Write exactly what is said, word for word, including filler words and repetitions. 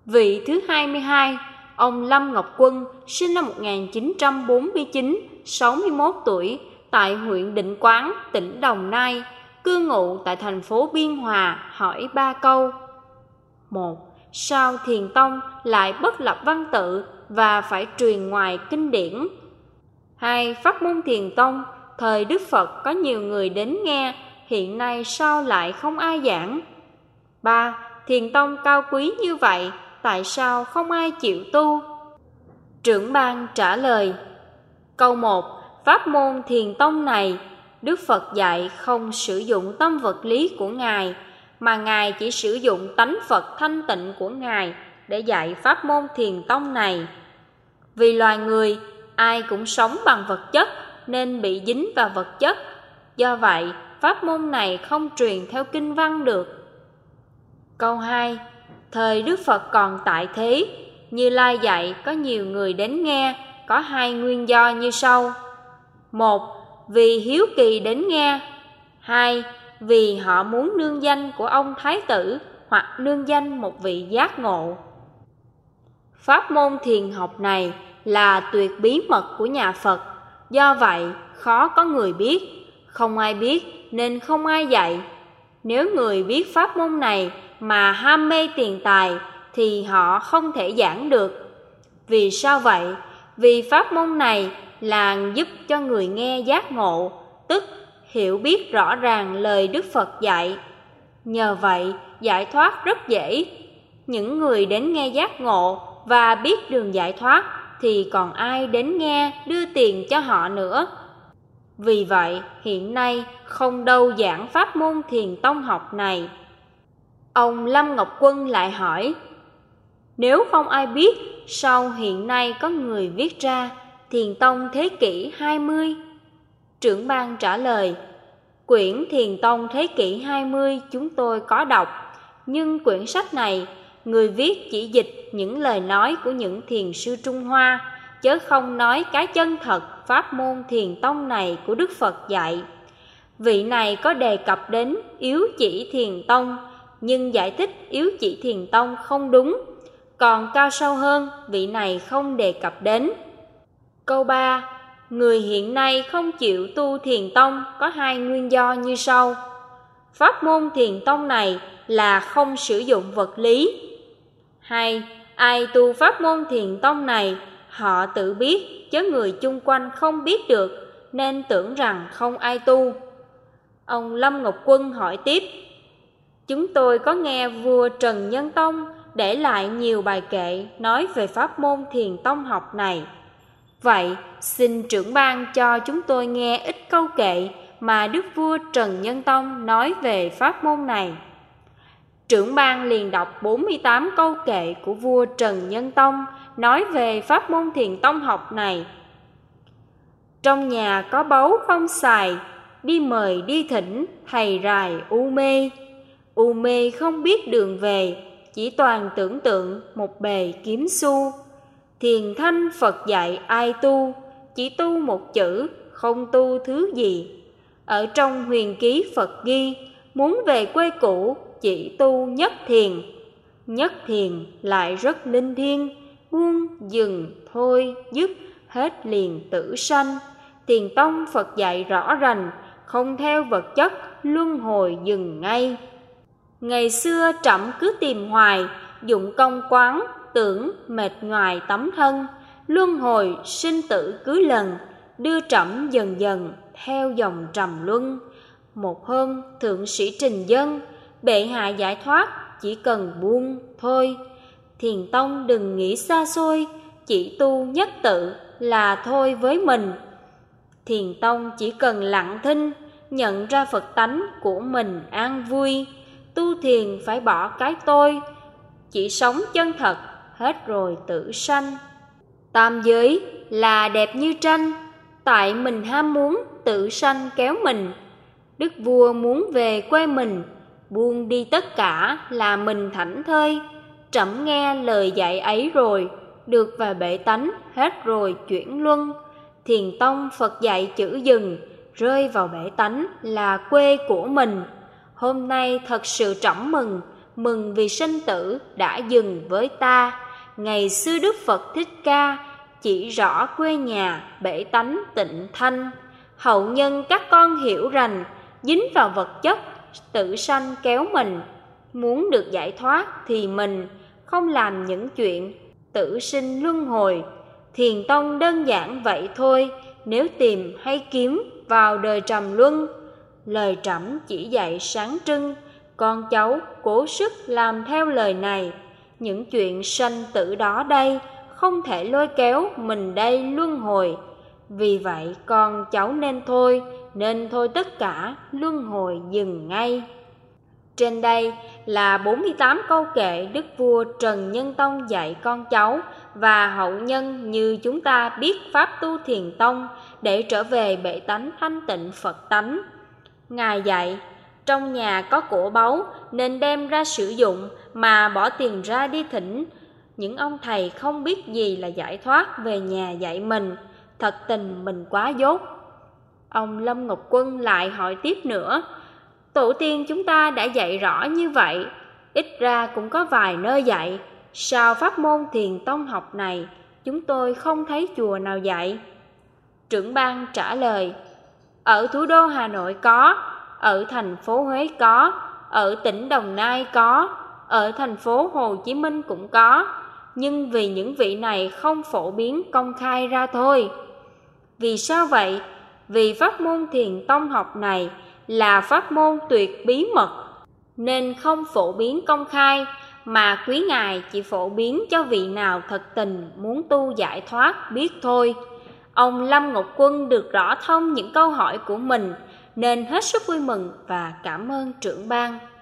Vị thứ hai mươi hai, ông Lâm Ngọc Quân, sinh năm một nghìn chín trăm bốn mươi chín, sáu mươi mốt tuổi, tại huyện Định Quán, tỉnh Đồng Nai, cư ngụ tại thành phố Biên Hòa, hỏi ba câu. Một. Sao Thiền Tông lại bất lập văn tự và phải truyền ngoài kinh điển? Hai. Pháp môn Thiền Tông, thời Đức Phật có nhiều người đến nghe, hiện nay sao lại không ai giảng? Ba. Thiền Tông cao quý như vậy, tại sao không ai chịu tu? Trưởng ban trả lời. Câu một. Pháp môn Thiền Tông này, Đức Phật dạy không sử dụng tâm vật lý của Ngài, mà Ngài chỉ sử dụng tánh Phật thanh tịnh của Ngài để dạy pháp môn Thiền Tông này. Vì loài người, ai cũng sống bằng vật chất nên bị dính vào vật chất. Do vậy, pháp môn này không truyền theo kinh văn được. Câu hai. Thời Đức Phật còn tại thế, Như Lai dạy có nhiều người đến nghe, có hai nguyên do như sau. Một. Vì hiếu kỳ đến nghe. Hai. Vì họ muốn nương danh của ông Thái tử hoặc nương danh một vị giác ngộ. Pháp môn thiền học này là tuyệt bí mật của nhà Phật, do vậy khó có người biết. Không ai biết nên không ai dạy. Nếu người biết pháp môn này mà ham mê tiền tài thì họ không thể giảng được. Vì sao vậy? Vì pháp môn này là giúp cho người nghe giác ngộ, tức hiểu biết rõ ràng lời Đức Phật dạy. Nhờ vậy, giải thoát rất dễ. Những người đến nghe giác ngộ và biết đường giải thoát thì còn ai đến nghe đưa tiền cho họ nữa. Vì vậy, hiện nay không đâu giảng pháp môn Thiền Tông học này. Ông Lâm Ngọc Quân lại hỏi, nếu không ai biết, sao hiện nay có người viết ra Thiền Tông thế kỷ hai mươi? Trưởng ban trả lời, quyển Thiền Tông thế kỷ hai mươi chúng tôi có đọc, nhưng quyển sách này, người viết chỉ dịch những lời nói của những thiền sư Trung Hoa, chớ không nói cái chân thật pháp môn Thiền Tông này của Đức Phật dạy. Vị này có đề cập đến yếu chỉ Thiền Tông, nhưng giải thích yếu chỉ Thiền Tông không đúng. Còn cao sâu hơn, vị này không đề cập đến. Câu ba. Người hiện nay không chịu tu Thiền Tông có hai nguyên do như sau. Pháp môn Thiền Tông này là không sử dụng vật lý. Hai. Ai tu pháp môn Thiền Tông này, họ tự biết, chứ người chung quanh không biết được, nên tưởng rằng không ai tu. Ông Lâm Ngọc Quân hỏi tiếp, chúng tôi có nghe vua Trần Nhân Tông để lại nhiều bài kệ nói về pháp môn Thiền Tông học này. Vậy, xin trưởng ban cho chúng tôi nghe ít câu kệ mà đức vua Trần Nhân Tông nói về pháp môn này. Trưởng ban liền đọc bốn mươi tám câu kệ của vua Trần Nhân Tông nói về pháp môn Thiền Tông học này. Trong nhà có báu không xài, đi mời đi thỉnh thầy rài u mê. U mê không biết đường về, chỉ toàn tưởng tượng một bề kiếm xu. Thiền thanh Phật dạy ai tu, chỉ tu một chữ, không tu thứ gì. Ở trong huyền ký Phật ghi, muốn về quê cũ, chỉ tu nhất thiền. Nhất thiền lại rất linh thiêng, buông dừng thôi dứt hết liền tử sanh. Thiền tông Phật dạy rõ rành, không theo vật chất, luân hồi dừng ngay. Ngày xưa trẫm cứ tìm hoài, dụng công quán, tưởng mệt ngoài tấm thân. Luân hồi sinh tử cứ lần, đưa trẫm dần dần theo dòng trầm luân. Một hôm thượng sĩ trình dân, bệ hạ giải thoát, chỉ cần buông thôi. Thiền tông đừng nghĩ xa xôi, chỉ tu nhất tự là thôi với mình. Thiền tông chỉ cần lặng thinh, nhận ra Phật tánh của mình an vui. Tu thiền phải bỏ cái tôi, chỉ sống chân thật, hết rồi tử sanh. Tam giới là đẹp như tranh, tại mình ham muốn tự sanh kéo mình. Đức vua muốn về quê mình, buông đi tất cả là mình thảnh thơi. Trẫm nghe lời dạy ấy rồi, được về bệ tánh, hết rồi chuyển luân. Thiền tông Phật dạy chữ dừng, rơi vào bể tánh là quê của mình. Hôm nay thật sự trẫm mừng, mừng vì sinh tử đã dừng với ta. Ngày xưa Đức Phật Thích Ca chỉ rõ quê nhà bể tánh tịnh thanh. Hậu nhân các con hiểu rằng dính vào vật chất tử sanh kéo mình. Muốn được giải thoát thì mình không làm những chuyện tử sinh luân hồi. Thiền tông đơn giản vậy thôi, nếu tìm hay kiếm vào đời trầm luân. Lời Trẫm chỉ dạy sáng trưng, con cháu cố sức làm theo lời này. Những chuyện sanh tử đó đây không thể lôi kéo mình đây luân hồi. Vì vậy con cháu nên thôi, nên thôi tất cả, luân hồi dừng ngay. Trên đây là bốn mươi tám câu kệ Đức vua Trần Nhân Tông dạy con cháu và hậu nhân như chúng ta biết pháp tu thiền tông để trở về bệ tánh thanh tịnh Phật tánh. Ngài dạy, trong nhà có của báu nên đem ra sử dụng, mà bỏ tiền ra đi thỉnh những ông thầy không biết gì là giải thoát về nhà dạy mình, thật tình mình quá dốt. Ông Lâm Ngọc Quân lại hỏi tiếp nữa, tổ tiên chúng ta đã dạy rõ như vậy, ít ra cũng có vài nơi dạy, sao pháp môn thiền tông học này chúng tôi không thấy chùa nào dạy? Trưởng ban trả lời, ở thủ đô Hà Nội có, ở thành phố Huế có, ở tỉnh Đồng Nai có, ở thành phố Hồ Chí Minh cũng có, nhưng vì những vị này không phổ biến công khai ra thôi. Vì sao vậy? Vì pháp môn thiền tông học này là pháp môn tuyệt bí mật, nên không phổ biến công khai, mà quý ngài chỉ phổ biến cho vị nào thật tình muốn tu giải thoát biết thôi. Ông Lâm Ngọc Quân được rõ thông những câu hỏi của mình, nên hết sức vui mừng và cảm ơn trưởng ban.